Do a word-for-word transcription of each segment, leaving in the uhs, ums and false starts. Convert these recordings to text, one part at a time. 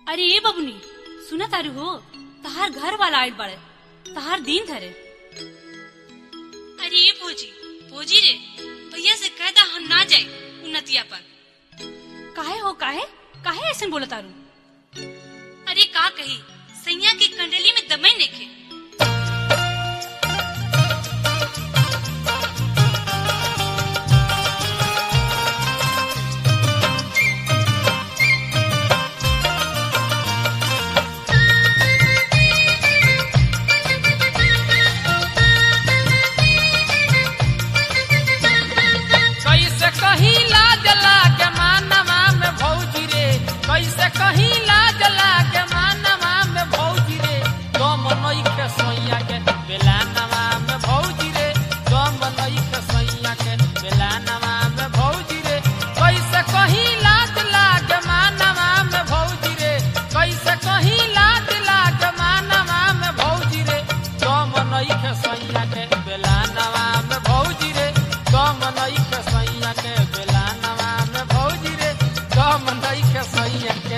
अरे ये बबुनी सुना तारू हो, तहार घर वाला आइल बाड़े, तहार दिन धरे। अरे ये भोजी भोजी रे, भैया से कहता हम ना जाए उन्नतिया पर। काहे हो काहे काहे ऐसे बोला तारू? अरे का कही, सैया की कंडली में दमई नेखे। कहीं लाज लागे मानवा में भौजी रे, कैसे कहीं लाज लागे मानवा में भौजी रे, तुम नई के सैया के बेलानवा में भौजी रे, तुम नई के सैया के बेलानवा में भौजी रे, कैसे कहीं लाज लागे मानवा में भौजी रे, कैसे कहीं लाज लागे मानवा में भौजी रे, तुम नई के सैया के बेलानवा में भौजी रे, तुम नई के सैया के बेलानवा में भौजी रे, तुम नई के सैया के।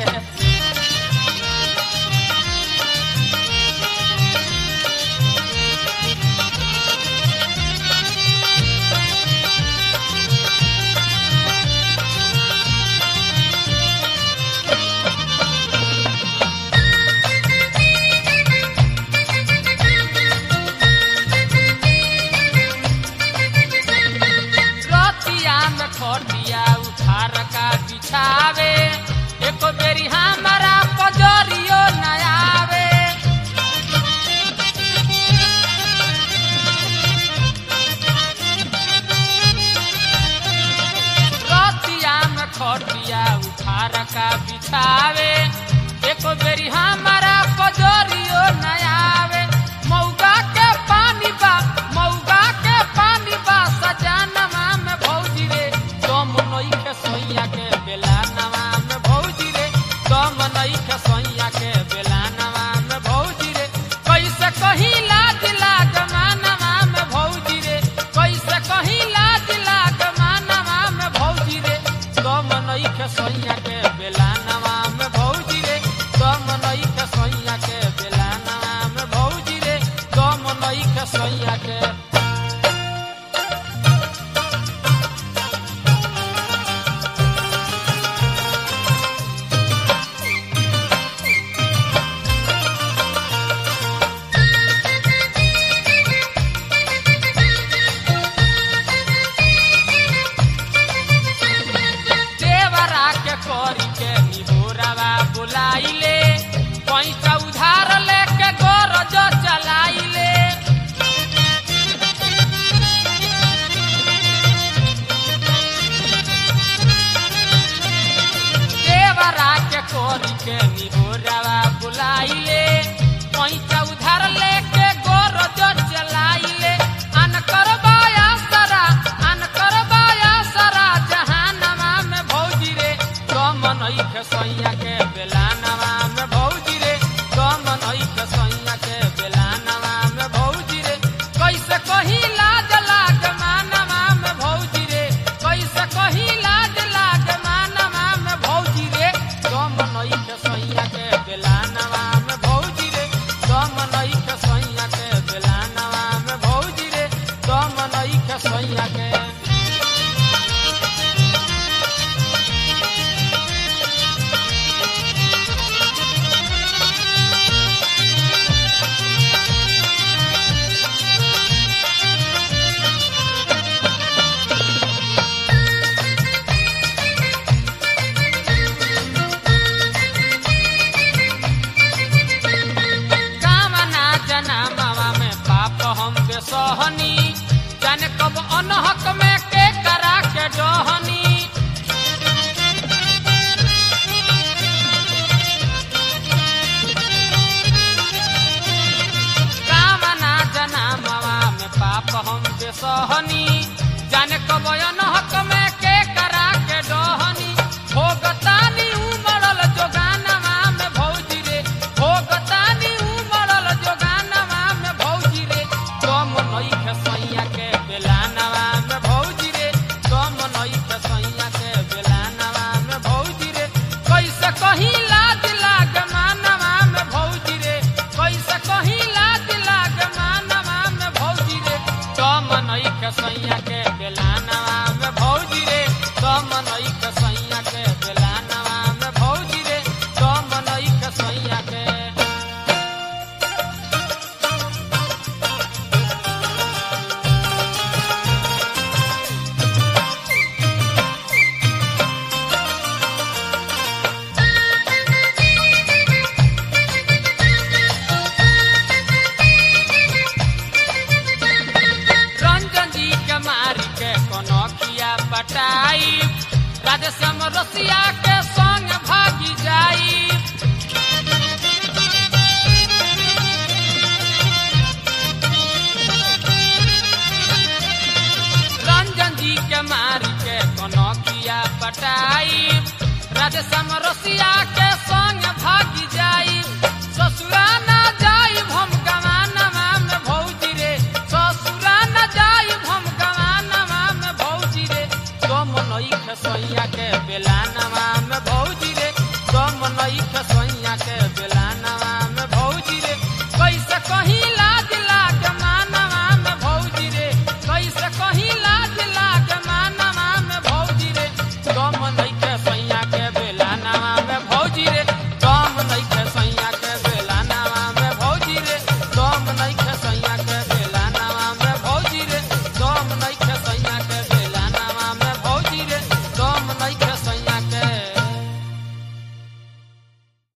खटिया उखार का बिछावे, एको बेरी हमारा पजरियो न आवे। रतिया में खटिया उखार का बिछावे, एको बेरी हमारा पजरियो न आवे। मौगा के पानी बा मौगा के पानी बा सजानवा में भौजी रे, तुम नई के सैया के बेलानवा में भौजी रे, तुम नई के सैया के बेलानवा में भौजी रे, कैसे कहीं लाज लाग मानवा में भौजी रे, कैसे कहीं लाज लाग मानवा में भौजी रे, तुम नई के सैया के बेलानवा में भौजी रे, तुम नई के सैया के बेलानवा में भौजी रे, तुम नई के सैया के। करी के निहोरावा बुलाइले, पैसा उधार लेके गरज चलाइले। देवरा के करी के निहोरावा बुलाइले, पैसा उधार लेके गरज चलाइले। अन करबाया सरा अन करबाया सरा जहानवा में भौजी रे, तुम नई के सैया के बेलानवा में भौजी रे, तुम नई के सैया के बेलानवा में भौजी रे, कैसे कहीं लाज लाग मानवा में भौजी रे, कैसे कहीं लाज लाग मानवा में भौजी रे, तुम नई के सैया के बेलानवा में भौजी रे, तुम नई के सैया के बेलानवा में भौजी रे, तुम नई के सैया के। समरसिया के संग भागी जाई ससुरा न जाई हम गवानवा में भौजी रे ससुरा न जाई हम गवानवा में भौजी रे तुम नई खसैया के बेलानवा में भौजी रे तुम नई खसैया के बेला